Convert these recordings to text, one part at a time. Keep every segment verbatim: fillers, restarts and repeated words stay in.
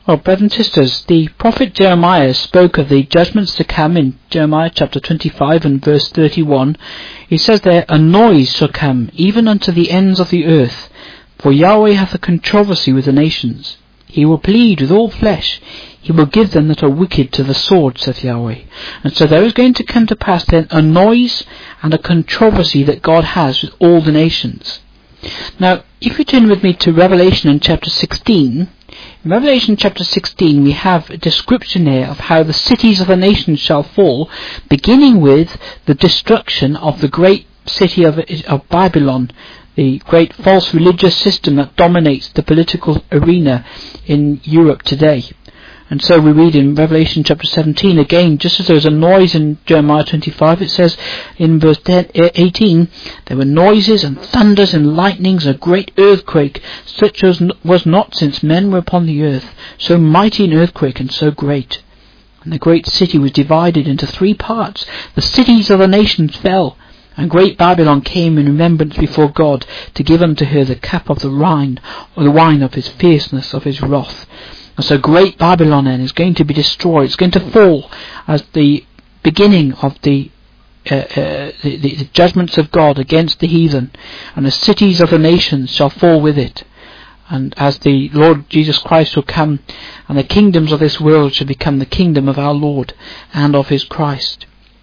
Well, brothers and sisters, the prophet Jeremiah spoke of the judgments to come in Jeremiah chapter twenty-five and verse thirty-one. He says there, "A noise shall come, even unto the ends of the earth, for Yahweh hath a controversy with the nations. He will plead with all flesh. He will give them that are wicked to the sword, saith Yahweh." And so there is going to come to pass then a noise and a controversy that God has with all the nations. Now, if you turn with me to Revelation in chapter sixteen, in Revelation chapter sixteen we have a description there of how the cities of the nations shall fall, beginning with the destruction of the great city of, of Babylon, the great false religious system that dominates the political arena in Europe today. And so we read in Revelation chapter seventeen, again, just as there was a noise in Jeremiah twenty-five, it says in verse eighteen, "There were noises and thunders and lightnings, and a great earthquake, such as was not since men were upon the earth, so mighty an earthquake and so great. And the great city was divided into three parts. The cities of the nations fell, and great Babylon came in remembrance before God, to give unto her the cup of the wine, or the wine of his fierceness, of his wrath." And so great Babylon then is going to be destroyed. It's going to fall as the beginning of the, uh, uh, the, the, the judgments of God against the heathen, and the cities of the nations shall fall with it. And as the Lord Jesus Christ shall come, and the kingdoms of this world shall become the kingdom of our Lord and of his Christ.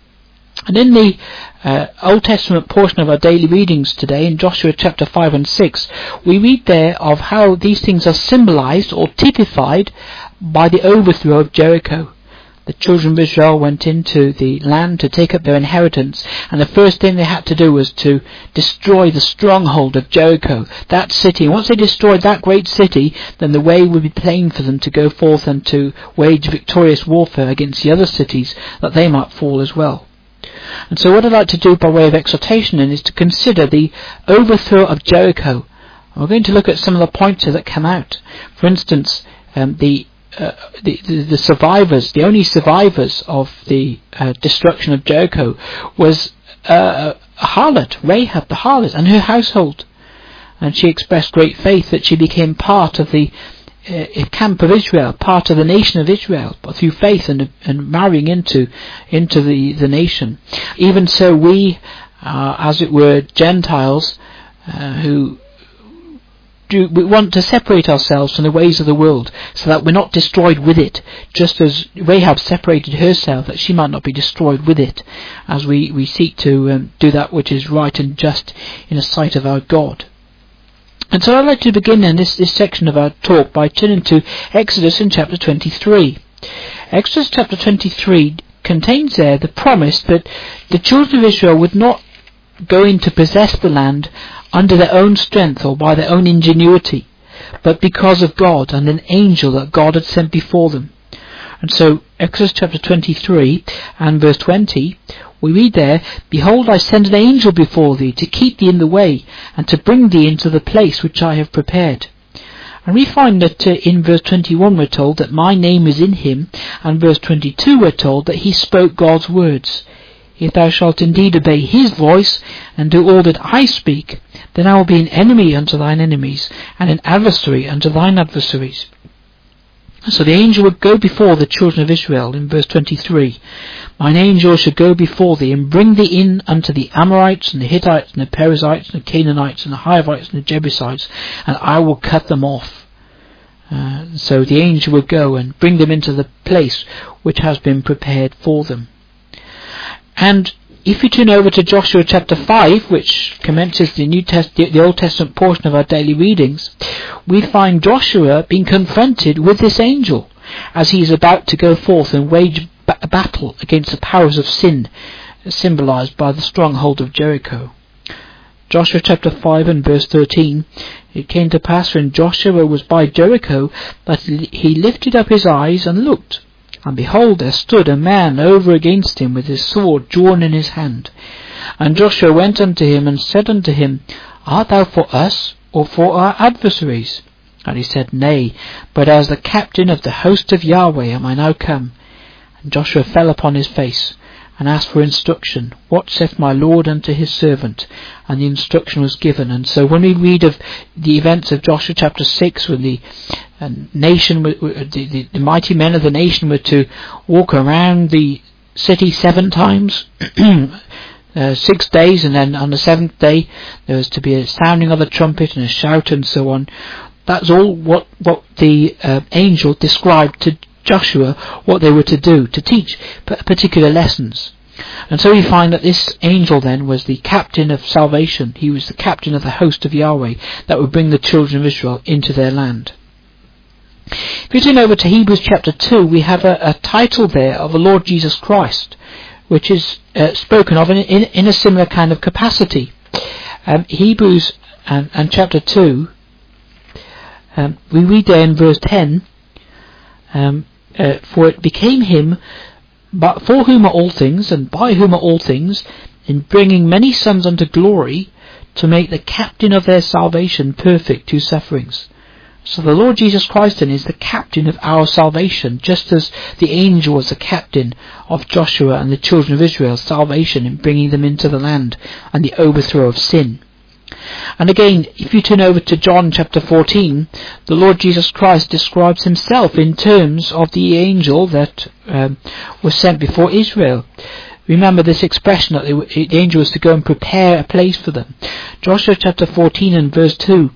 And in the uh, Old Testament portion of our daily readings today, in Joshua chapter five and six, we read there of how these things are symbolized or typified by the overthrow of Jericho. The children of Israel went into the land to take up their inheritance, and the first thing they had to do was to destroy the stronghold of Jericho, that city. And once they destroyed that great city, then the way would be plain for them to go forth and to wage victorious warfare against the other cities, that they might fall as well. And so what I'd like to do by way of exhortation then is to consider the overthrow of Jericho. And we're going to look at some of the points that come out. For instance, um, the, uh, the, the the survivors, the only survivors of the uh, destruction of Jericho was uh, a harlot, Rahab the harlot, and her household. And she expressed great faith that she became part of the Uh, camp of Israel, part of the nation of Israel, but through faith and, and marrying into into the, the nation. Even so, we, uh, as it were, Gentiles, uh, who do we want to separate ourselves from the ways of the world, so that we're not destroyed with it, just as Rahab separated herself, that she might not be destroyed with it, as we, we seek to um, do that which is right and just in the sight of our God. And so I'd like to begin in this, this section of our talk by turning to Exodus in chapter twenty-three. Exodus chapter twenty-three contains there the promise that the children of Israel would not go in to possess the land under their own strength or by their own ingenuity, but because of God and an angel that God had sent before them. And so Exodus chapter twenty-three and verse twenty, we read there, "Behold, I send an angel before thee to keep thee in the way, and to bring thee into the place which I have prepared." And we find that uh, in verse twenty-one we're told that my name is in him, and verse twenty-two we're told that he spoke God's words. "If thou shalt indeed obey his voice, and do all that I speak, then I will be an enemy unto thine enemies, and an adversary unto thine adversaries." So the angel would go before the children of Israel in verse twenty-three. "Mine angel shall go before thee, and bring thee in unto the Amorites, and the Hittites, and the Perizzites, and the Canaanites, and the Hivites, and the Jebusites, and I will cut them off." Uh, so the angel would go and bring them into the place which has been prepared for them. And if you turn over to Joshua chapter five, which commences the New Test- the Old Testament portion of our daily readings, we find Joshua being confronted with this angel as he is about to go forth and wage ba- a battle against the powers of sin, symbolized by the stronghold of Jericho. Joshua chapter five and verse thirteen, "It came to pass when Joshua was by Jericho that he lifted up his eyes and looked, and behold, there stood a man over against him with his sword drawn in his hand. And Joshua went unto him and said unto him, Art thou for us, or for our adversaries? And he said, Nay, but as the captain of the host of Yahweh am I now come. And Joshua fell upon his face, and asked for instruction. What saith my Lord unto his servant? And the instruction was given. And so when we read of the events of Joshua chapter six, when the uh, nation, the, the, the mighty men of the nation were to walk around the city seven times, uh, six days, and then on the seventh day there was to be a sounding of the trumpet and a shout and so on. That's all what, what the uh, angel described to Joshua, what they were to do, to teach particular lessons. And so we find that this angel then was the captain of salvation. He was the captain of the host of Yahweh that would bring the children of Israel into their land. If you turn over to Hebrews chapter two, we have a, a title there of the Lord Jesus Christ, which is uh, spoken of in, in, in a similar kind of capacity. Um, Hebrews and, and chapter two, um, we read there in verse ten, um, Uh, for it became him, but for whom are all things, and by whom are all things, in bringing many sons unto glory, to make the captain of their salvation perfect to sufferings. So the Lord Jesus Christ then is the captain of our salvation, just as the angel was the captain of Joshua and the children of Israel's salvation in bringing them into the land and the overthrow of sin. And again, if you turn over to John chapter fourteen, the Lord Jesus Christ describes himself in terms of the angel that um, was sent before Israel. Remember this expression that they, the angel was to go and prepare a place for them. Joshua chapter fourteen and verse two.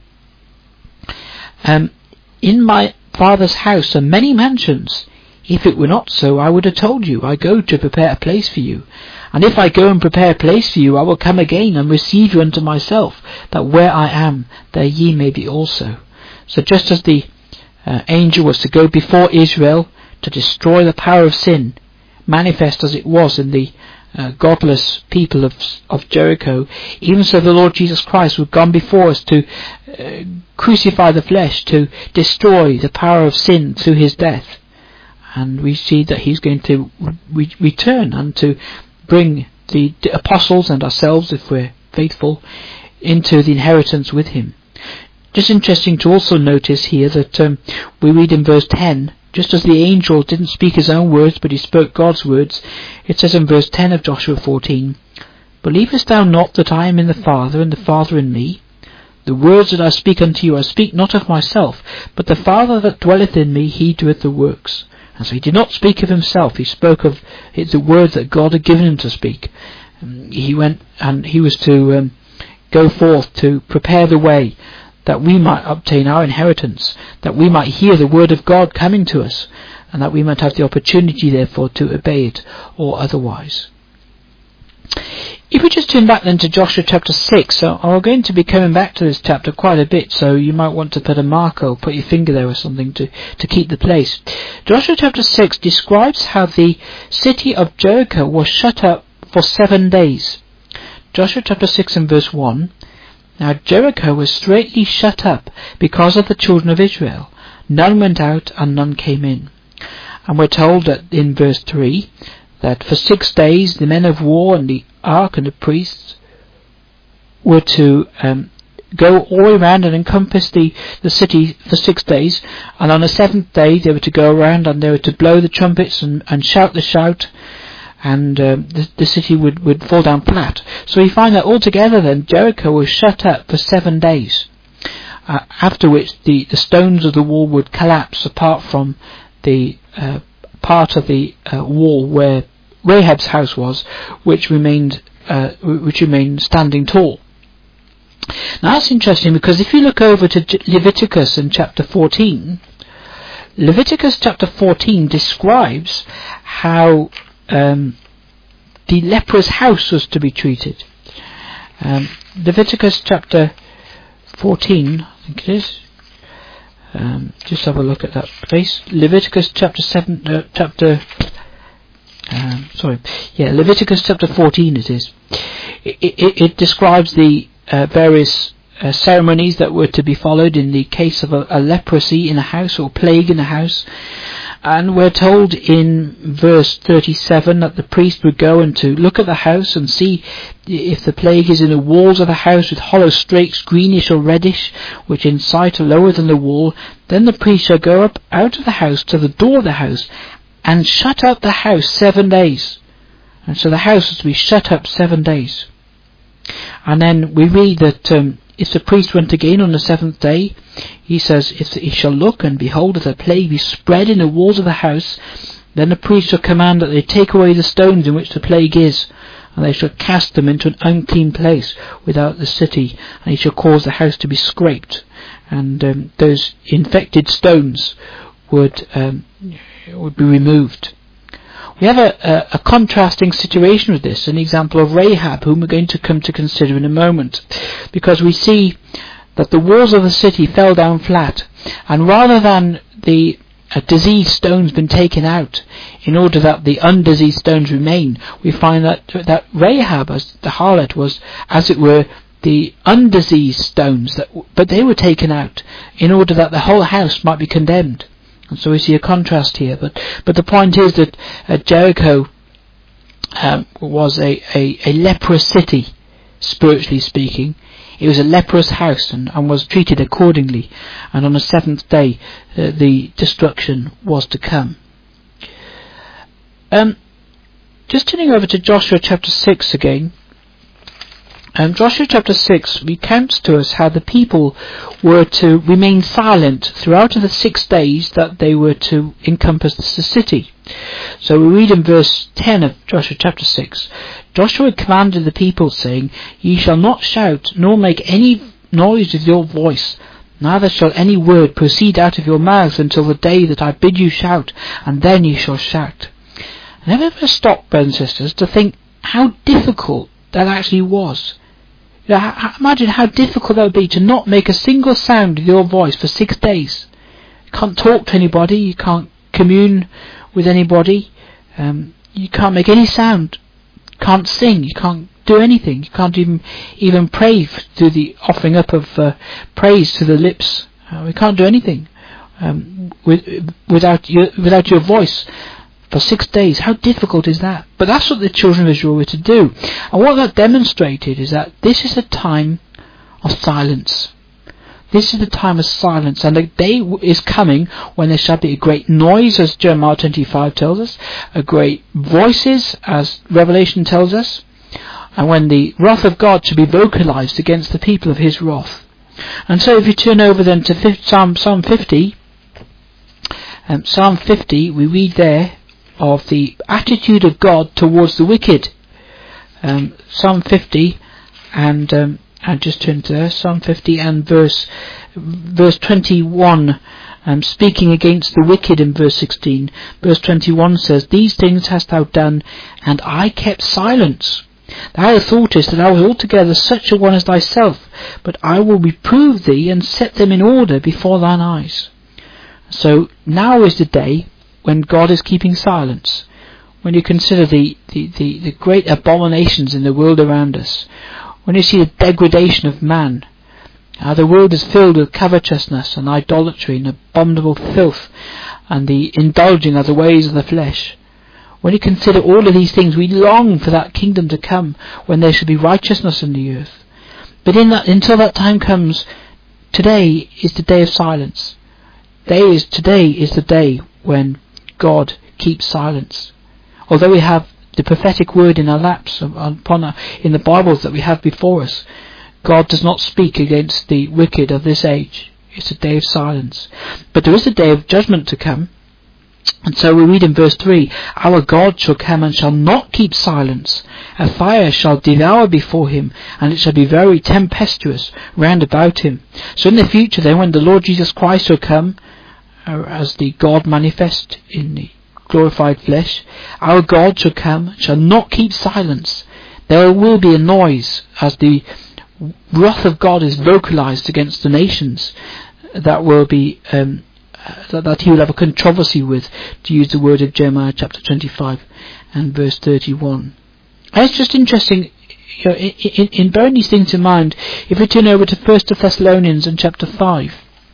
Um, in my Father's house are many mansions. If it were not so, I would have told you, I go to prepare a place for you. And if I go and prepare a place for you, I will come again and receive you unto myself, that where I am, there ye may be also. So just as the uh, angel was to go before Israel to destroy the power of sin, manifest as it was in the uh, godless people of, of Jericho, even so the Lord Jesus Christ would gone before us to uh, crucify the flesh, to destroy the power of sin through his death. And we see that he's going to re- return and to bring the, the apostles and ourselves, if we're faithful, into the inheritance with him. Just interesting to also notice here that um, we read in verse ten, just as the angel didn't speak his own words, but he spoke God's words, it says in verse ten of Joshua fourteen, Believest thou not that I am in the Father, and the Father in me? The words that I speak unto you, I speak not of myself, but the Father that dwelleth in me, he doeth the works. And so he did not speak of himself, he spoke of the words that God had given him to speak. Um, he went and he was to um, go forth to prepare the way that we might obtain our inheritance, that we might hear the word of God coming to us, and that we might have the opportunity therefore to obey it or otherwise. If we just turn back then to Joshua chapter six, so I'm going to be coming back to this chapter quite a bit, so you might want to put a marker or put your finger there or something to, to keep the place. Joshua chapter six describes how the city of Jericho was shut up for seven days. Joshua chapter six and verse one, Now Jericho was straitly shut up because of the children of Israel. None went out and none came in. And we're told that in verse three, that for six days the men of war and the ark and the priests were to um, go all the way around and encompass the, the city for six days, and on the seventh day they were to go around and they were to blow the trumpets and, and shout the shout, and um, the, the city would, would fall down flat. So we find that altogether then Jericho was shut up for seven days, uh, after which the, the stones of the wall would collapse apart from the uh, part of the uh, wall where Rahab's house was, which remained uh, which remained standing tall. Now that's interesting, because if you look over to Leviticus in chapter fourteen, Leviticus chapter fourteen describes how um, the leprous house was to be treated. Um, Leviticus chapter fourteen, I think it is. Um, just have a look at that place. Leviticus chapter seven, uh, chapter. Um, sorry, yeah, Leviticus chapter fourteen. It is. It, it, it describes the uh, various uh, ceremonies that were to be followed in the case of a, a leprosy in a house or plague in a house. And we're told in verse thirty-seven that the priest would go and to look at the house and see if the plague is in the walls of the house with hollow strakes, greenish or reddish, which in sight are lower than the wall. Then the priest shall go up out of the house to the door of the house and shut up the house seven days. And so the house was to be shut up seven days. And then we read that um, if the priest went again on the seventh day, he says, if he shall look, and behold, if a plague be spread in the walls of the house, then the priest shall command that they take away the stones in which the plague is, and they shall cast them into an unclean place without the city, and he shall cause the house to be scraped, and um, those infected stones would um, would be removed. We have a, a, a contrasting situation with this, an example of Rahab, whom we're going to come to consider in a moment, because we see that the walls of the city fell down flat, and rather than the uh, diseased stones been taken out in order that the undiseased stones remain, we find that that Rahab, as the harlot, was, as it were, the undiseased stones, that, but they were taken out in order that the whole house might be condemned. And so we see a contrast here. But but the point is that uh, Jericho um, was a, a, a leprous city, spiritually speaking. It was a leprous house, and, and was treated accordingly. And on the seventh day, uh, the destruction was to come. Um, just turning over to Joshua chapter six again. Um, Joshua chapter six recounts to us how the people were to remain silent throughout the six days that they were to encompass the city. So we read in verse ten of Joshua chapter six, Joshua commanded the people, saying, Ye shall not shout, nor make any noise with your voice, neither shall any word proceed out of your mouths until the day that I bid you shout, and then ye shall shout. And have you ever stopped, brothers and sisters, to think how difficult that actually was? You know, imagine how difficult that would be to not make a single sound with your voice for six days. You can't talk to anybody, you can't commune with anybody, um, you can't make any sound, you can't sing, you can't do anything, you can't even even pray through the offering up of uh, praise to the lips. Uh, we can't do anything um, with, without your without your voice. For six days, how difficult is that? But that's what the children of Israel were to do. And what that demonstrated is that this is a time of silence. This is the time of silence, and the day is coming when there shall be a great noise, as Jeremiah twenty-five tells us, a great voices, as Revelation tells us, and when the wrath of God shall be vocalized against the people of his wrath. And so if you turn over then to Psalm, Psalm fifty, um, Psalm fifty, we read there of the attitude of God towards the wicked. Um, Psalm fifty, and um, I just turn to there, Psalm fifty and verse verse twenty-one, um, speaking against the wicked in verse sixteen. Verse twenty-one says, These things hast thou done, and I kept silence. Thou thoughtest that I was altogether such a one as thyself, but I will reprove thee, and set them in order before thine eyes. So now is the day when God is keeping silence. When you consider the, the, the, the great abominations in the world around us, when you see the degradation of man, how the world is filled with covetousness and idolatry and abominable filth, and the indulging of the ways of the flesh, when you consider all of these things, we long for that kingdom to come when there shall be righteousness in the earth. But in that, until that time comes, today is the day of silence. Day is, today is the day when God keeps silence. Although we have the prophetic word in our laps, upon our, in the Bibles that we have before us, God does not speak against the wicked of this age. It's a day of silence. But there is a day of judgment to come. And so we read in verse three, Our God shall come and shall not keep silence. A fire shall devour before him, and it shall be very tempestuous round about him. So in the future then, when the Lord Jesus Christ shall come, as the God manifest in the glorified flesh, our God shall come, shall not keep silence. There will be a noise as the wrath of God is vocalized against the nations that will be um, that, that he will have a controversy with, to use the word of Jeremiah chapter twenty-five and verse thirty-one. And it's just interesting, you know, in, in, in bearing these things in mind, if we turn over to First Thessalonians and chapter five.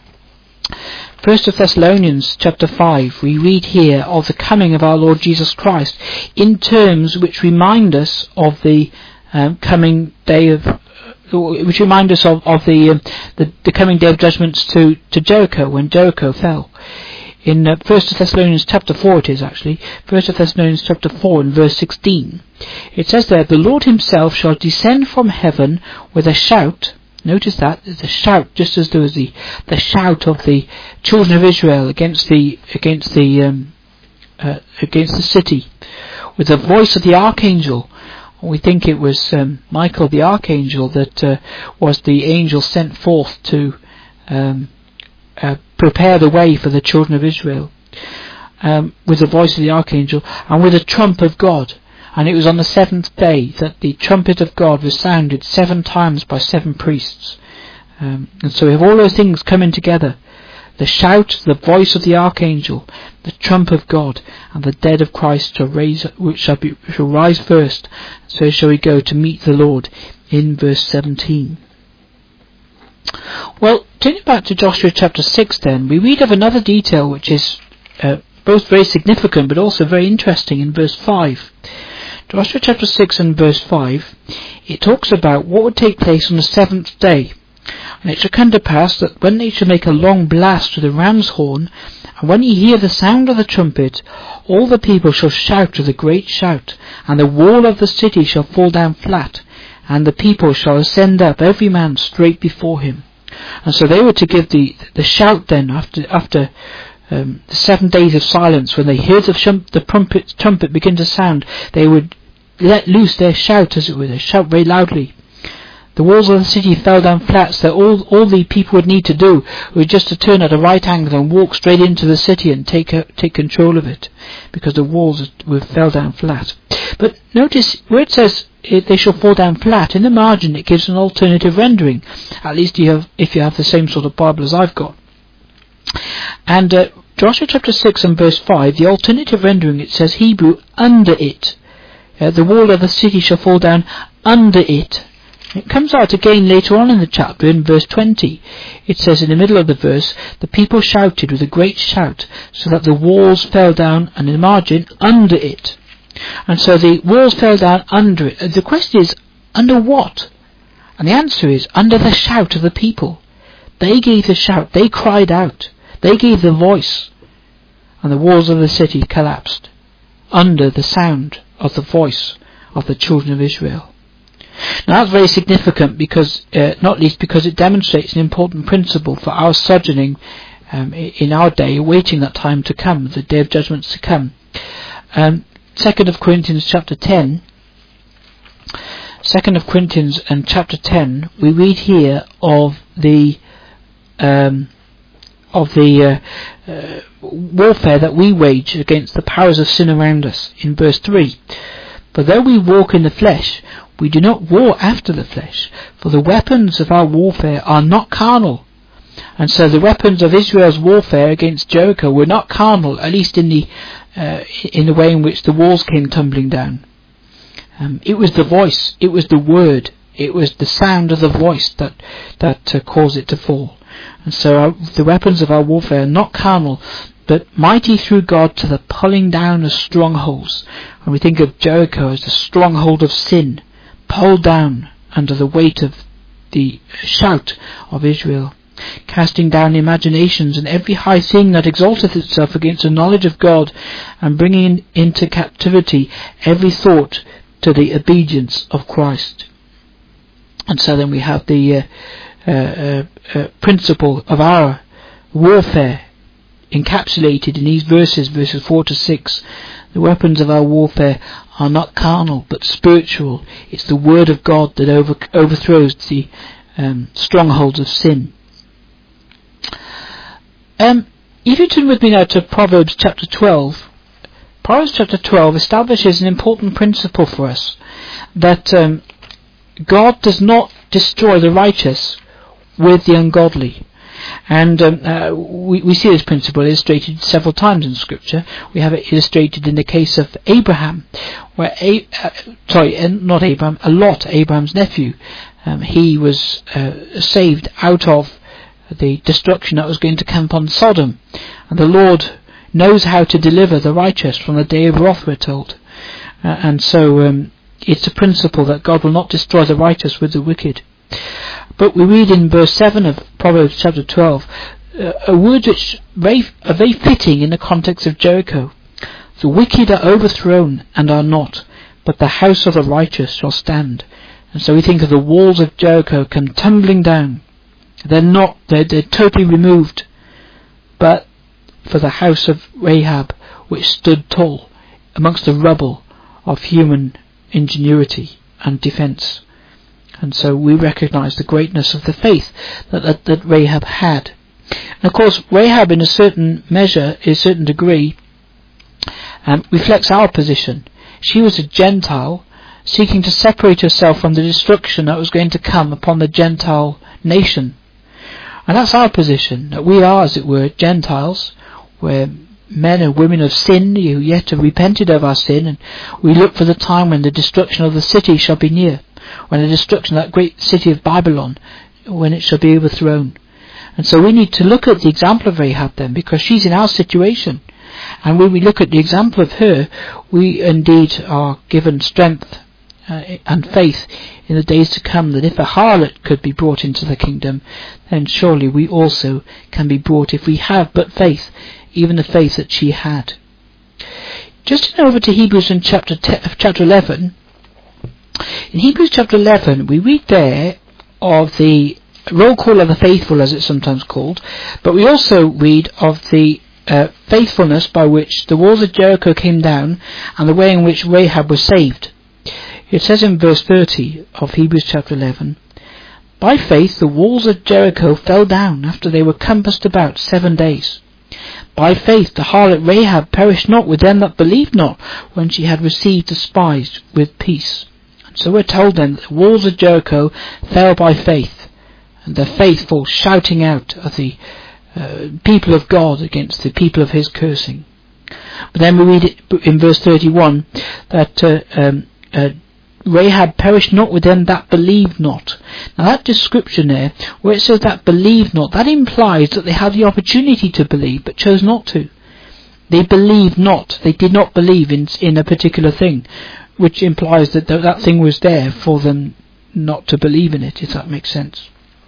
First Thessalonians chapter five, we read here of the coming of our Lord Jesus Christ in terms which remind us of the um, coming day of, uh, which remind us of, of the, um, the the coming day of judgments to, to Jericho, when Jericho fell. in uh, First Thessalonians chapter four it is actually, First Thessalonians chapter four and verse sixteen. It says there, the Lord himself shall descend from heaven with a shout. Notice that, there's a shout, just as there was the, the shout of the children of Israel against the, against the, um, uh, against the city, with the voice of the archangel. We think it was um, Michael the archangel that uh, was the angel sent forth to um, uh, prepare the way for the children of Israel, um, with the voice of the archangel and with the trump of God. And it was on the seventh day that the trumpet of God was sounded seven times by seven priests. Um, and so we have all those things coming together. The shout, the voice of the archangel, the trump of God, and the dead of Christ shall raise, which shall, be, shall rise first. So shall we go to meet the Lord in verse seventeen. Well, turning back to Joshua chapter six then, we read of another detail which is uh, both very significant but also very interesting in verse five. Joshua chapter six and verse five, it talks about what would take place on the seventh day. And it shall come to pass that when they shall make a long blast with the ram's horn, and when ye hear the sound of the trumpet, all the people shall shout with a great shout, and the wall of the city shall fall down flat, and the people shall ascend up, every man straight before him. And so they were to give the the shout then after after um, the seven days of silence. When they heard the, shum, the trumpet, trumpet begin to sound, they would let loose their shout, as it were. They shout very loudly. The walls of the city fell down flat, so all, all the people would need to do was just to turn at a right angle and walk straight into the city and take uh, take control of it, because the walls were fell down flat. But notice where it says it, they shall fall down flat, in the margin it gives an alternative rendering. At least you have, if you have the same sort of Bible as I've got. And uh, Joshua chapter six and verse five, the alternative rendering, it says Hebrew, under it. Uh, the wall of the city shall fall down under it. It comes out again later on in the chapter in verse twenty. It says in the middle of the verse, the people shouted with a great shout, so that the walls fell down, and in the margin, under it. And so the walls fell down under it. The question is, under what? And the answer is, under the shout of the people. They gave the shout, they cried out, they gave the voice, and the walls of the city collapsed, under the sound of the voice of the children of Israel. Now that's very significant, because, uh, not least because it demonstrates an important principle for our sojourning um, in our day, awaiting that time to come, the day of judgment to come. Um, Second of Corinthians chapter ten, Second of Corinthians and chapter ten, we read here of the um, of the uh, uh, warfare that we wage against the powers of sin around us. In verse three, but though we walk in the flesh, we do not war after the flesh, for the weapons of our warfare are not carnal. And so the weapons of Israel's warfare against Jericho were not carnal, at least in the uh, in the way in which the walls came tumbling down. Um, it was the voice, it was the word, it was the sound of the voice that that uh, caused it to fall. And so our, the weapons of our warfare are not carnal, but mighty through God to the pulling down of strongholds. And we think of Jericho as the stronghold of sin, pulled down under the weight of the shout of Israel, casting down imaginations and every high thing that exalteth itself against the knowledge of God, and bringing into captivity every thought to the obedience of Christ. And so then we have the uh, uh, uh, uh, principle of our warfare encapsulated in these verses, verses four to six. The weapons of our warfare are not carnal, but spiritual. It's the word of God that over, overthrows the um, strongholds of sin. Um, if you turn with me now to Proverbs chapter twelve, Proverbs chapter twelve establishes an important principle for us, that um, God does not destroy the righteous with the ungodly. And um, uh, we, we see this principle illustrated several times in Scripture. We have it illustrated in the case of Abraham, where A- uh, sorry, uh, not Abraham, Lot, Abraham's nephew. Um, he was uh, saved out of the destruction that was going to come upon Sodom, and the Lord knows how to deliver the righteous from the day of wrath, we're told. Uh, and so um, it's a principle that God will not destroy the righteous with the wicked. But we read in verse seven of Proverbs chapter twelve, uh, a word which very, are very fitting in the context of Jericho. The wicked are overthrown and are not, but the house of the righteous shall stand. And so we think of the walls of Jericho come tumbling down. They're not, they're, they're totally removed. But for the house of Rahab, which stood tall amongst the rubble of human ingenuity and defence. And so we recognise the greatness of the faith that, that, that Rahab had. And of course, Rahab in a certain measure, in a certain degree, um, reflects our position. She was a Gentile seeking to separate herself from the destruction that was going to come upon the Gentile nation. And that's our position, that we are, as it were, Gentiles, where men and women of sin who yet have repented of our sin, and we look for the time when the destruction of the city shall be near, when the destruction of that great city of Babylon, when it shall be overthrown. And so we need to look at the example of Rahab then, because she's in our situation. And when we look at the example of her, we indeed are given strength uh, and faith in the days to come, that if a harlot could be brought into the kingdom, then surely we also can be brought, if we have but faith, even the faith that she had. Just over to Hebrews in chapter te- chapter eleven. In Hebrews chapter eleven, we read there of the roll call of the faithful, as it's sometimes called, but we also read of the uh, faithfulness by which the walls of Jericho came down, and the way in which Rahab was saved. It says in verse thirty of Hebrews chapter eleven, "By faith the walls of Jericho fell down after they were compassed about seven days. By faith the harlot Rahab perished not with them that believed not, when she had received the spies with peace." And so we're told then that the walls of Jericho fell by faith, and the faithful shouting out of the uh, people of God against the people of his cursing. But then we read it in verse thirty-one that uh, um, uh, Rahab perished not with them that believed not. Now that description there, where it says that believed not, that implies that they had the opportunity to believe but chose not to. They believed not, they did not believe in in a particular thing, which implies that th- that thing was there for them not to believe in it, if that makes sense.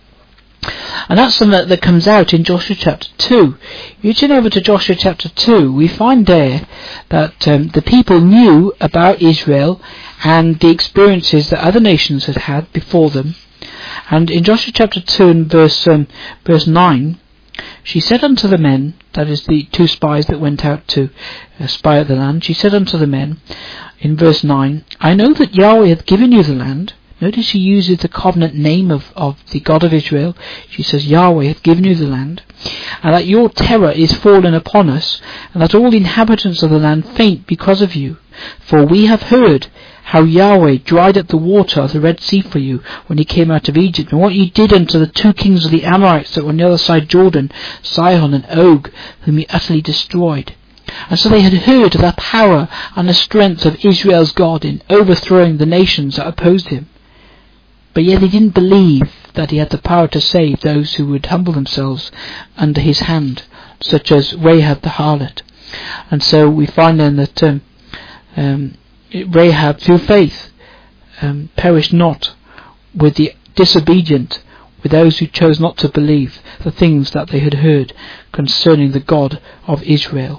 And that's something that, that comes out in Joshua chapter two. If you turn over to Joshua chapter two, we find there that um, the people knew about Israel and the experiences that other nations had had before them. And in Joshua chapter two and verse um, verse nine, she said unto the men, that is the two spies that went out to uh, spy out the land, she said unto the men, in verse nine, "I know that Yahweh hath given you the land." Notice she uses the covenant name of, of the God of Israel. She says, "Yahweh hath given you the land, and that your terror is fallen upon us, and that all the inhabitants of the land faint because of you. For we have heard how Yahweh dried up the water of the Red Sea for you when he came out of Egypt, and what ye did unto the two kings of the Amorites that were on the other side Jordan, Sihon and Og, whom ye utterly destroyed." And so they had heard of the power and the strength of Israel's God in overthrowing the nations that opposed him. But yet they didn't believe that he had the power to save those who would humble themselves under his hand, such as Rahab the harlot. And so we find then that um, um, Rahab, through faith, um, perished not with the disobedient, with those who chose not to believe the things that they had heard concerning the God of Israel.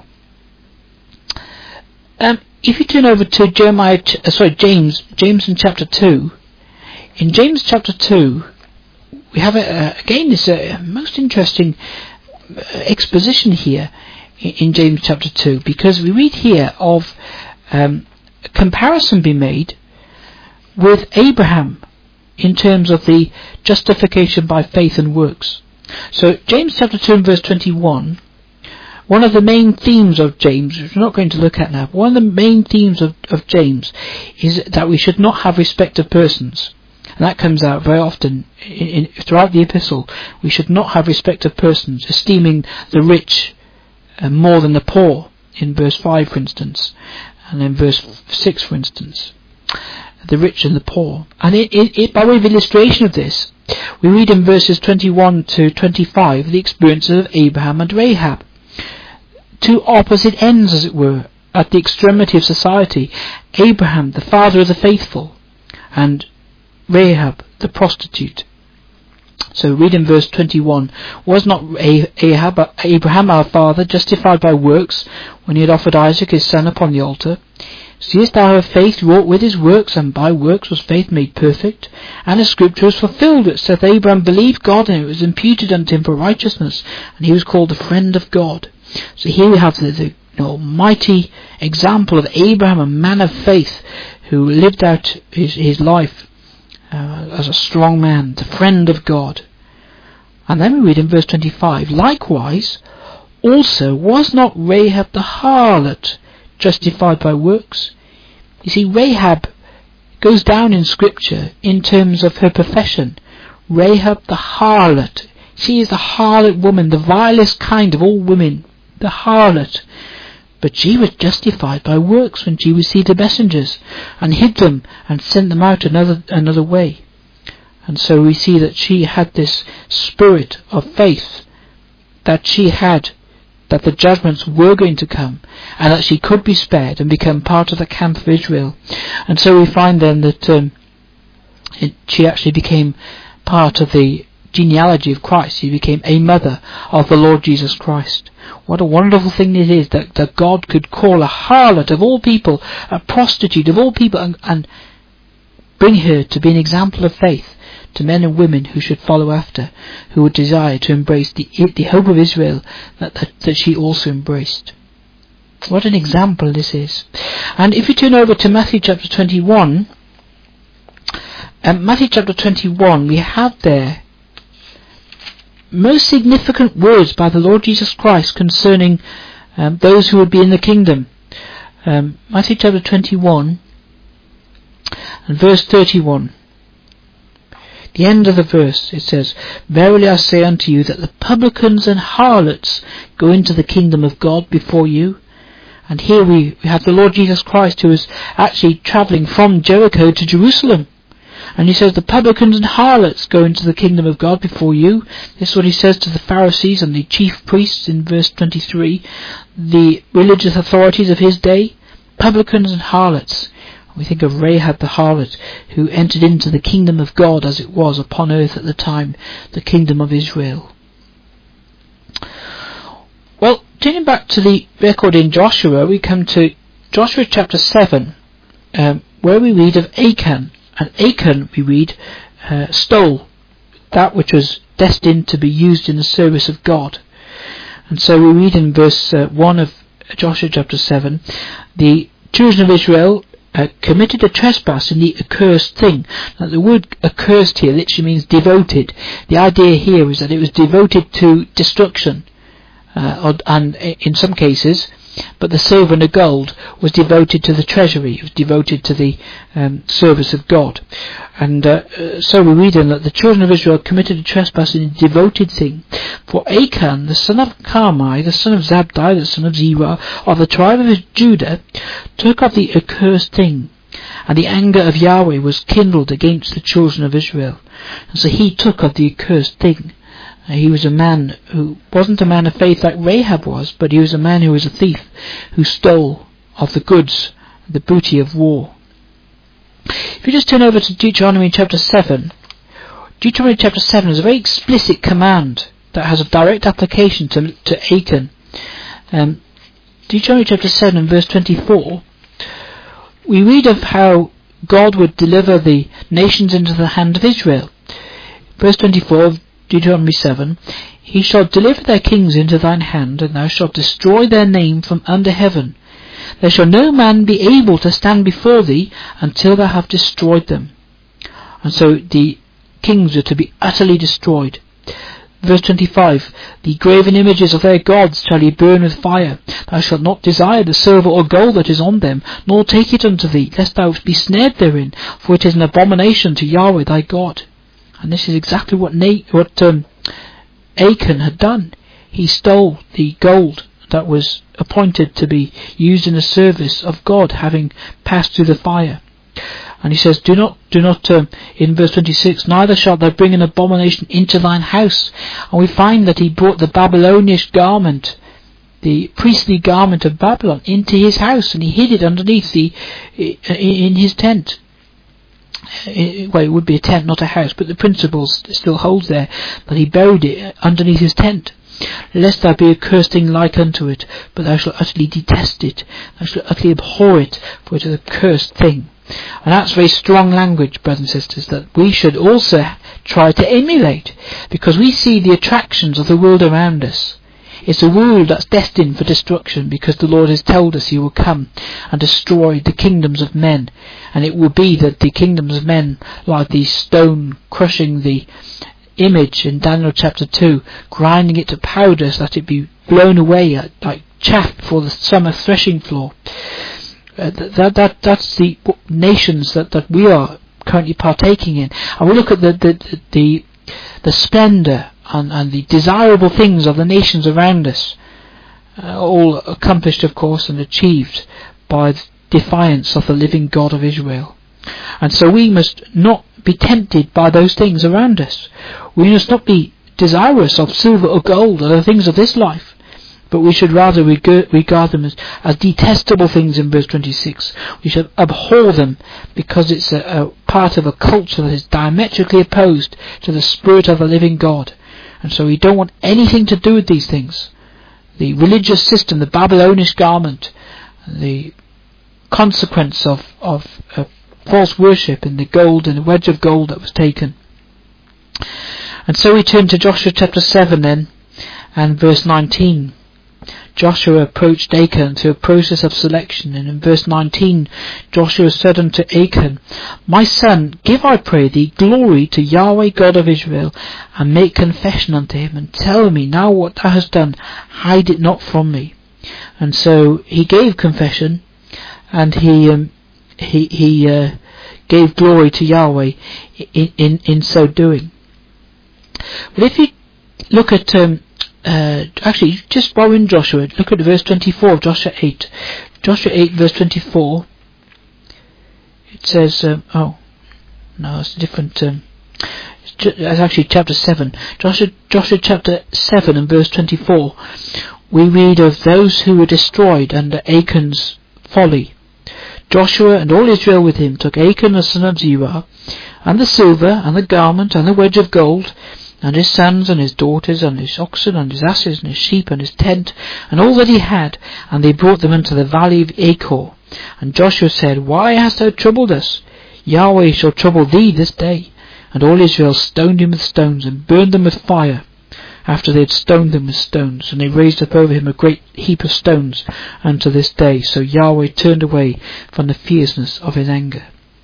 Um, if you turn over to Jeremiah, uh, sorry, James, James in chapter two. In James chapter two, we have a, uh, again this uh, most interesting uh, exposition here in, in James chapter two, because we read here of um, a comparison being made with Abraham in terms of the justification by faith and works. So James chapter two and verse twenty-one, one of the main themes of James, which we're not going to look at now, one of the main themes of, of James is that we should not have respect of persons. And that comes out very often in, in, throughout the epistle. We should not have respect of persons, esteeming the rich uh, more than the poor, in verse five for instance, and then verse six for instance. The rich and the poor. And it, it, it, by way of illustration of this, we read in verses twenty-one to twenty-five the experiences of Abraham and Rahab. Two opposite ends, as it were, at the extremity of society. Abraham, the father of the faithful, and Rahab, the prostitute. So read in verse twenty-one, was not Ahab, Abraham our father justified by works when he had offered Isaac his son upon the altar? Seest thou how faith wrought with his works, and by works was faith made perfect? And the scripture was fulfilled, that saith, Abraham believed God, and it was imputed unto him for righteousness, and he was called the friend of God. So here we have the, the you know, mighty example of Abraham, a man of faith, who lived out his, his life uh, as a strong man, the friend of God. And then we read in verse twenty-five, likewise also was not Rahab the harlot justified by works? You see, Rahab goes down in scripture in terms of her profession. Rahab the harlot. She is the harlot woman, the vilest kind of all women, the harlot. But she was justified by works when she received the messengers and hid them and sent them out another another way. And so we see that she had this spirit of faith, that she had, that the judgments were going to come, and that she could be spared and become part of the camp of Israel. And so we find then that um, it, she actually became part of the genealogy of Christ. She became a mother of the Lord Jesus Christ. What a wonderful thing it is that, that God could call a harlot of all people, a prostitute of all people, and, and bring her to be an example of faith to men and women who should follow after, who would desire to embrace the, the hope of Israel that, that, that she also embraced. What an example this is. And if you turn over to Matthew chapter twenty-one, um, Matthew chapter twenty-one, we have there most significant words by the Lord Jesus Christ concerning um, those who would be in the kingdom. Um, Matthew chapter twenty-one and verse thirty-one. The end of the verse, it says, Verily I say unto you that the publicans and harlots go into the kingdom of God before you. And here we, we have the Lord Jesus Christ, who is actually travelling from Jericho to Jerusalem. And he says, the publicans and harlots go into the kingdom of God before you. This is what he says to the Pharisees and the chief priests in verse twenty-three, the religious authorities of his day, publicans and harlots. We think of Rahab the harlot, who entered into the kingdom of God as it was upon earth at the time, the kingdom of Israel. Well, turning back to the record in Joshua, we come to Joshua chapter seven, um, where we read of Achan. And Achan, we read, uh, stole that which was destined to be used in the service of God. And so we read in verse uh, one of Joshua chapter seven, the children of Israel Uh, committed a trespass in the accursed thing. Now the word accursed here literally means devoted. The idea here is that it was devoted to destruction, uh, or, and in some cases, but the silver and the gold was devoted to the treasury. It was devoted to the um, service of God. And uh, so we read in that the children of Israel committed a trespass in a devoted thing. For Achan, the son of Carmi, the son of Zabdi, the son of Zerah, of the tribe of Judah, took up the accursed thing, and the anger of Yahweh was kindled against the children of Israel. And so he took up the accursed thing. Uh, he was a man who wasn't a man of faith like Rahab was, but he was a man who was a thief, who stole of the goods, the booty of war. If you just turn over to Deuteronomy chapter seven, Deuteronomy chapter seven is a very explicit command that has a direct application to, to Achan. Um, Deuteronomy chapter seven and verse twenty-four, we read of how God would deliver the nations into the hand of Israel. Verse twenty-four of Deuteronomy seven, He shall deliver their kings into thine hand, and thou shalt destroy their name from under heaven. There shall no man be able to stand before thee until thou have destroyed them. And so the kings are to be utterly destroyed. Verse twenty-five, The graven images of their gods shall ye burn with fire. Thou shalt not desire the silver or gold that is on them, nor take it unto thee, lest thou be snared therein, for it is an abomination to Yahweh thy God. And this is exactly what, Na- what um, Achan had done. He stole the gold that was appointed to be used in the service of God, having passed through the fire. And he says, do not, do not, um, in verse twenty-six, neither shalt thou bring an abomination into thine house. And we find that he brought the Babylonian garment, the priestly garment of Babylon, into his house, and he hid it underneath the, in his tent. It, well, it would be a tent, not a house, but the principle still holds there, that he buried it underneath his tent. Lest there be a cursed thing like unto it, but thou shalt utterly detest it, thou shalt utterly abhor it, for it is a cursed thing. And that's very strong language, brothers and sisters, that we should also try to emulate, because we see the attractions of the world around us. It's a world that's destined for destruction, because the Lord has told us he will come and destroy the kingdoms of men. And it will be that the kingdoms of men, like the stone crushing the image in Daniel chapter two, grinding it to powder so that it be blown away like chaff before the summer threshing floor. Uh, that, that, that's the nations that, that we are currently partaking in. And we look at the, the, the, the splendour And, and the desirable things of the nations around us, uh, all accomplished, of course, and achieved by defiance of the living God of Israel. And so we must not be tempted by those things around us. We must not be desirous of silver or gold or the things of this life, but we should rather regard, regard them as, as detestable things in verse twenty-six. We should abhor them because it's a, a part of a culture that is diametrically opposed to the Spirit of the living God. And so we don't want anything to do with these things. The religious system, the Babylonish garment, the consequence of, of uh, false worship in the gold and the wedge of gold that was taken. And so we turn to Joshua chapter seven then, and verse nineteen. Joshua approached Achan through a process of selection, and in verse nineteen Joshua said unto Achan, My son, give, I pray thee, glory to Yahweh God of Israel, and make confession unto him, and tell me now what thou hast done, hide it not from me. And so he gave confession, and he um, he he uh, gave glory to Yahweh in, in in so doing. But if you look at um, Uh, actually, just while we're in Joshua, look at verse twenty-four of Joshua eight. Joshua eight, verse twenty-four. It says, um, oh, no, it's a different, um, it's, ju- it's actually chapter seven. Joshua, Joshua chapter seven and verse twenty-four. We read of those who were destroyed under Achan's folly. Joshua and all Israel with him took Achan the son of Zerah, and the silver, and the garment, and the wedge of gold, and his sons, and his daughters, and his oxen, and his asses, and his sheep, and his tent, and all that he had, and they brought them into the valley of Achor. And Joshua said, Why hast thou troubled us? Yahweh shall trouble thee this day. And all Israel stoned him with stones, and burned them with fire, after they had stoned them with stones. And they raised up over him a great heap of stones unto this day. So Yahweh turned away from the fierceness of his anger.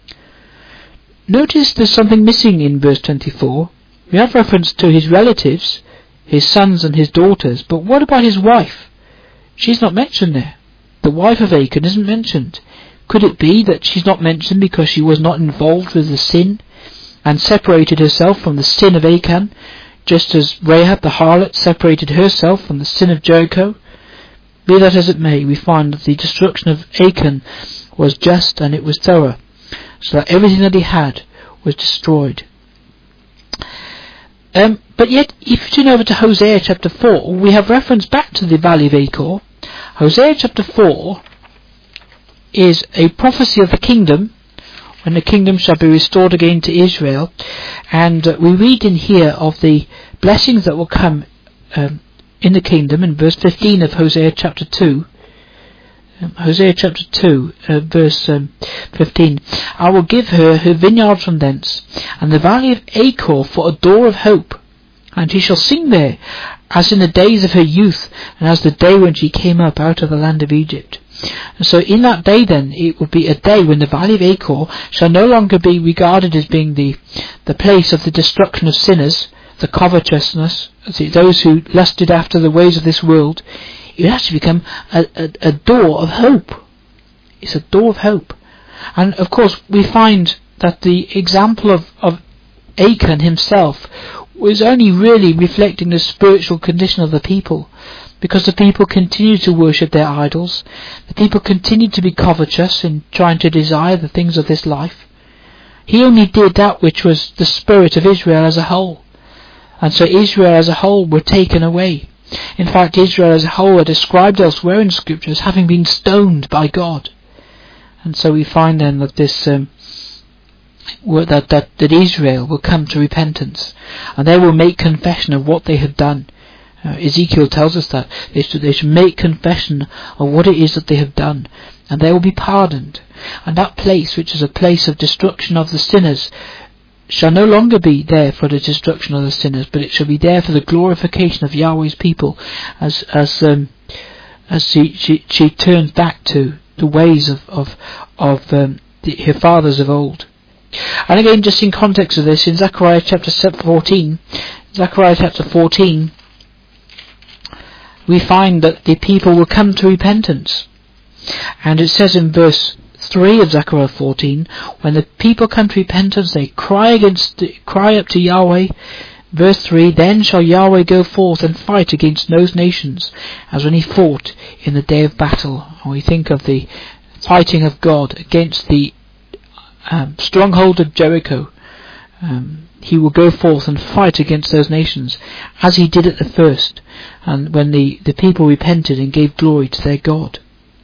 Notice there's something missing in verse twenty-four. We have reference to his relatives, his sons and his daughters, but what about his wife? She's not mentioned there. The wife of Achan isn't mentioned. Could it be that she's not mentioned because she was not involved with the sin and separated herself from the sin of Achan, just as Rahab the harlot separated herself from the sin of Jericho? Be that as it may, we find that the destruction of Achan was just and it was thorough, so that everything that he had was destroyed. Um, but yet, if you turn over to Hosea chapter four, we have reference back to the valley of Achor. Hosea chapter four is a prophecy of the kingdom, when the kingdom shall be restored again to Israel. And uh, we read in here of the blessings that will come um, in the kingdom in verse fifteen of Hosea chapter two. Um, Hosea chapter two, uh, verse um, fifteen. I will give her her vineyards from thence, and the valley of Achor for a door of hope. And she shall sing there, as in the days of her youth, and as the day when she came up out of the land of Egypt. And so in that day then, it will be a day when the valley of Achor shall no longer be regarded as being the, the place of the destruction of sinners, the covetousness, those who lusted after the ways of this world. It will actually become a, a, a door of hope. It's a door of hope. And of course we find that the example of, of Achan himself was only really reflecting the spiritual condition of the people, because the people continued to worship their idols. The people continued to be covetous in trying to desire the things of this life. He only did that which was the spirit of Israel as a whole. And so Israel as a whole were taken away. In fact, Israel as a whole are described elsewhere in Scripture as having been stoned by God. And so we find then that this um, that, that, that Israel will come to repentance, and they will make confession of what they have done. Uh, Ezekiel tells us that they should, they should make confession of what it is that they have done, and they will be pardoned. And that place, which is a place of destruction of the sinners, shall no longer be there for the destruction of the sinners, but it shall be there for the glorification of Yahweh's people, as as um, as she, she she turns back to the ways of of of um, the, her fathers of old. And again, just in context of this, in Zechariah chapter fourteen, Zechariah chapter fourteen, we find that the people will come to repentance. And it says in verse three of Zechariah fourteen, when the people come to repentance, they cry against, cry up to Yahweh. Verse three, then shall Yahweh go forth and fight against those nations, as when he fought in the day of battle. And we think of the fighting of God against the um, stronghold of Jericho. Um, he will go forth and fight against those nations, as he did at the first, and when the, the people repented and gave glory to their God.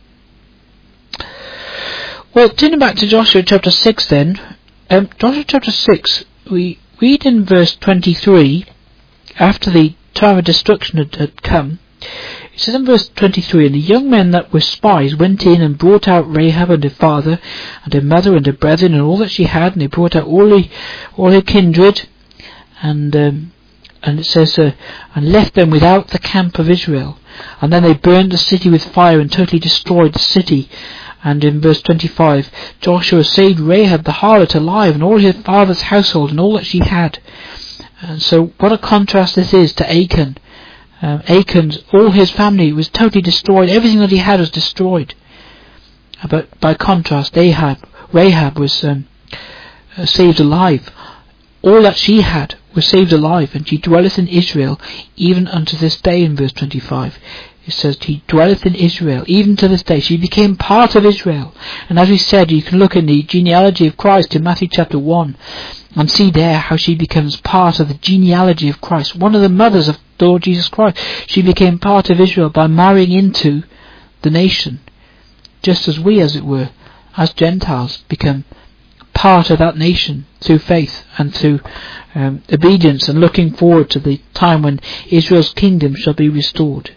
Well, turning back to Joshua chapter six then, um, Joshua chapter six, we read in verse twenty-three, after the time of destruction had, had come, it says in verse twenty-three, and the young men that were spies went in and brought out Rahab and her father, and her mother and her brethren, and all that she had, and they brought out all, the, all her kindred, and um, and it says, uh, and left them without the camp of Israel. And then they burned the city with fire and totally destroyed the city. And in verse twenty-five, Joshua saved Rahab the harlot alive, and all her father's household, and all that she had. And so what a contrast this is to Achan. Um, Achan's, all his family was totally destroyed. Everything that he had was destroyed. But by contrast, Ahab, Rahab was um, uh, saved alive. All that she had was saved alive, and she dwelleth in Israel even unto this day. In verse twenty-five, it says, he dwelleth in Israel even to this day. She became part of Israel. And as we said, you can look in the genealogy of Christ in Matthew chapter one and see there how she becomes part of the genealogy of Christ, one of the mothers of the Lord Jesus Christ. She became part of Israel by marrying into the nation, just as we, as it were, as Gentiles, become part of that nation through faith and through um, obedience, and looking forward to the time when Israel's kingdom shall be restored.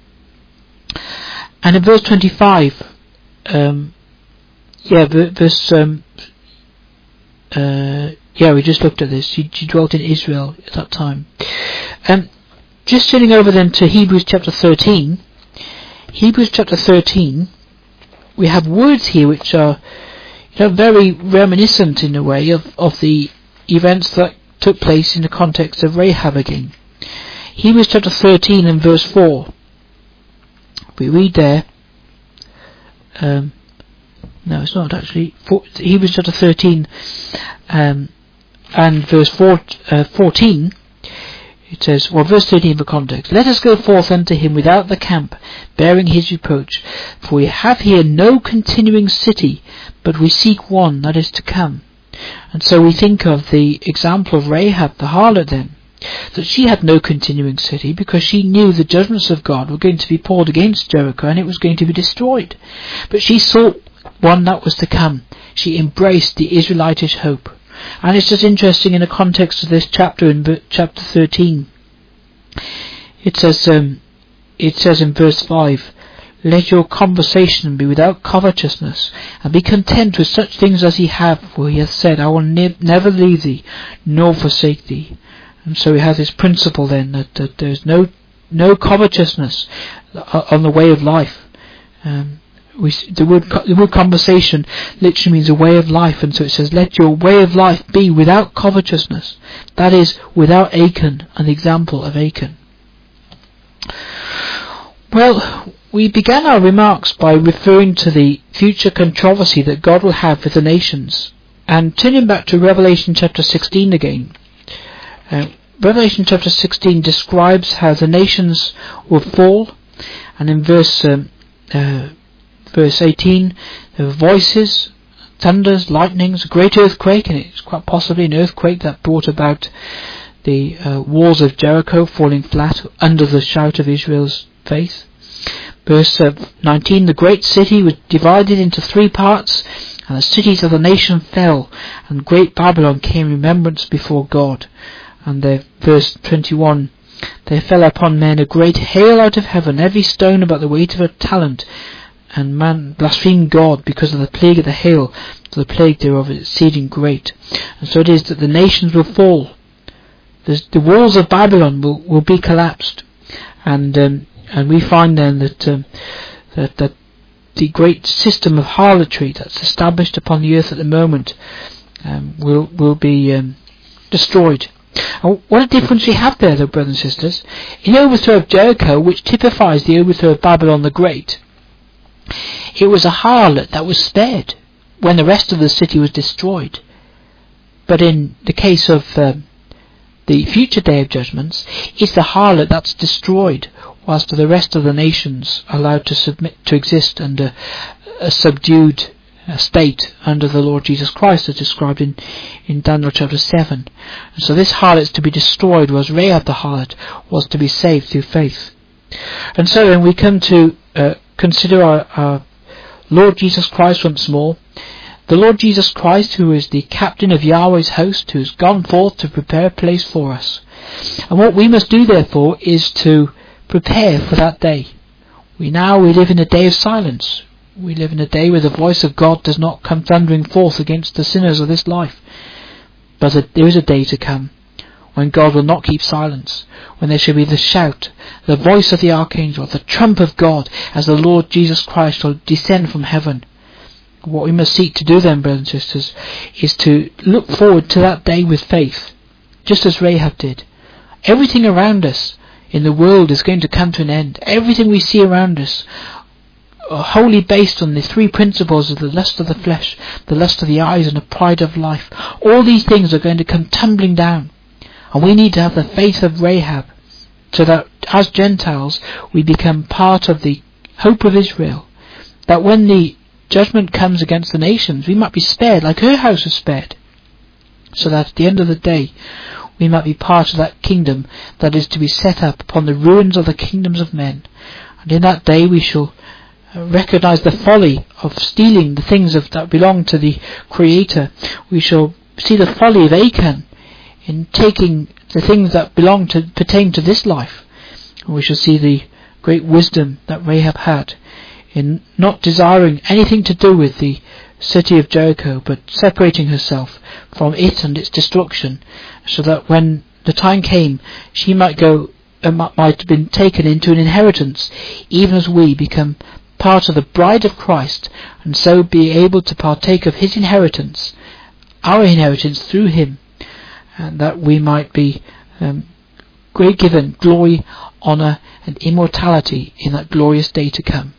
And in verse twenty-five, um, yeah, verse, um, uh, yeah, we just looked at this. She, she dwelt in Israel at that time. Um, just turning over then to Hebrews chapter thirteen. Hebrews chapter thirteen, we have words here which are, you know, very reminiscent in a way of, of the events that took place in the context of Rahab again. Hebrews chapter thirteen and verse four. We read there, um, no, it's not actually, for, Hebrews chapter thirteen um, and verse four, uh, fourteen, it says, well, verse thirteen for context, let us go forth unto him without the camp, bearing his reproach, for we have here no continuing city, but we seek one that is to come. And so we think of the example of Rahab the harlot then, that she had no continuing city because she knew the judgments of God were going to be poured against Jericho and it was going to be destroyed. But she sought one that was to come. She embraced the Israelitish hope. And it's just interesting in the context of this chapter, in chapter thirteen. It says, um, it says in verse five, let your conversation be without covetousness, and be content with such things as ye have, for he hath said, I will ne- never leave thee, nor forsake thee. And so we have this principle then that, that there's no no covetousness on the way of life. Um, we the word the word conversation literally means a way of life, and so it says, let your way of life be without covetousness. That is, without Achan, an example of Achan. Well, we began our remarks by referring to the future controversy that God will have with the nations, and turning back to Revelation chapter sixteen again. Uh, Revelation chapter sixteen describes how the nations will fall, and in verse um, uh, verse eighteen, there were voices, thunders, lightnings, a great earthquake, and it's quite possibly an earthquake that brought about the uh, walls of Jericho falling flat under the shout of Israel's faith. Verse uh, nineteen, the great city was divided into three parts, And the cities of the nation fell, and great Babylon came remembrance before God. And the verse twenty-one, there fell upon men a great hail out of heaven, every stone about the weight of a talent. And man blasphemed God because of the plague of the hail, for the plague thereof is exceeding great. And so it is that the nations will fall. The, the walls of Babylon will, will be collapsed. And um, and we find then that, um, that that the great system of harlotry that's established upon the earth at the moment um, will will be um, destroyed. And what a difference we have there, though, brothers and sisters. In the overthrow of Jericho, which typifies the overthrow of Babylon the Great, it was a harlot that was spared when the rest of the city was destroyed. But in the case of um, the future day of judgments, it's the harlot that's destroyed, whilst the rest of the nations are allowed to submit to exist under a subdued uh, state under the Lord Jesus Christ, as described in, in Daniel chapter seven. And so this harlot is to be destroyed, whereas Rahab the harlot was to be saved through faith. And so then we come to uh, consider our, our Lord Jesus Christ once more. The Lord Jesus Christ, who is the captain of Yahweh's host, who has gone forth to prepare a place for us. And what we must do, therefore, is to prepare for that day. We now we live in a day of silence. We live in a day where the voice of God does not come thundering forth against the sinners of this life. But there is a day to come when God will not keep silence, when there shall be the shout, the voice of the archangel, the trump of God, as the Lord Jesus Christ shall descend from heaven. What we must seek to do then, brothers and sisters, is to look forward to that day with faith, just as Rahab did. Everything around us in the world is going to come to an end. Everything we see around us are wholly based on the three principles of the lust of the flesh, the lust of the eyes, and the pride of life. All these things are going to come tumbling down. And we need to have the faith of Rahab, so that as Gentiles we become part of the hope of Israel, that when the judgment comes against the nations, we might be spared like her house was spared, so that at the end of the day we might be part of that kingdom that is to be set up upon the ruins of the kingdoms of men. And in that day we shall recognize the folly of stealing the things of, that belong to the Creator. We shall see the folly of Achan in taking the things that belong to pertain to this life. And we shall see the great wisdom that Rahab had in not desiring anything to do with the city of Jericho, but separating herself from it and its destruction, so that when the time came she might go uh, might have been taken into an inheritance, even as we become part of the bride of Christ, and so be able to partake of his inheritance, our inheritance through him, and that we might be um, great given glory, honour and immortality in that glorious day to come.